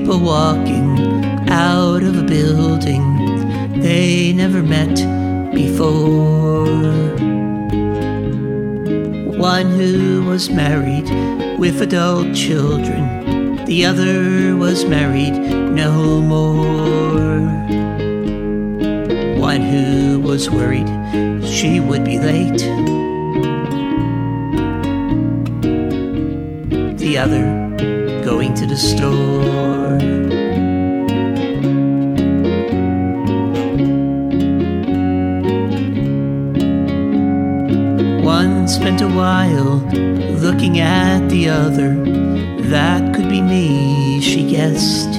people walking out of a building they never met before. One who was married with adult children, the other was married no more. One who was worried she would be late, the other going to the store. One spent a while looking at the other. That could be me, she guessed.